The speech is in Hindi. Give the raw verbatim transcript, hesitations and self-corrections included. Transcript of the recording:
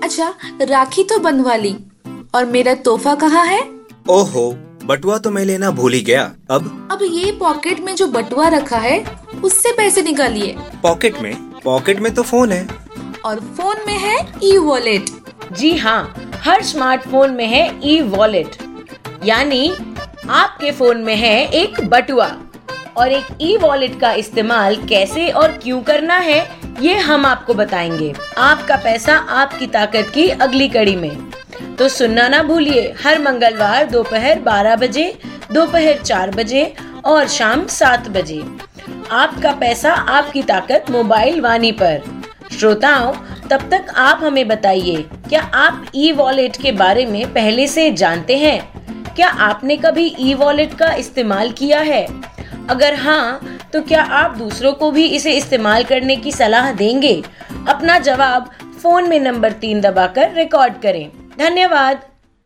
अच्छा, राखी तो बंधवा ली, और मेरा तोहफा कहाँ है? ओहो, बटुआ तो मैं लेना भूल ही गया। अब अब ये पॉकेट में जो बटुआ रखा है उससे पैसे निकालिए। पॉकेट में? पॉकेट में तो फोन है। और फोन में है ई वॉलेट। जी हाँ, हर स्मार्टफोन में है ई वॉलेट, यानी आपके फोन में है एक बटुआ। और एक ई वॉलेट का इस्तेमाल कैसे और क्यों करना है, ये हम आपको बताएंगे आपका पैसा आपकी ताकत की अगली कड़ी में। तो सुनना ना भूलिए, हर मंगलवार दोपहर बारह बजे, दोपहर चार बजे और शाम सात बजे आपका पैसा आपकी ताकत मोबाइल वाणी पर। श्रोताओं, तब तक आप हमें बताइए, क्या आप ई वॉलेट के बारे में पहले से जानते हैं? क्या आपने कभी ई वॉलेट का इस्तेमाल किया है? अगर हाँ, तो क्या आप दूसरों को भी इसे इस्तेमाल करने की सलाह देंगे? अपना जवाब फोन में नंबर तीन दबाकर रिकॉर्ड करें। धन्यवाद।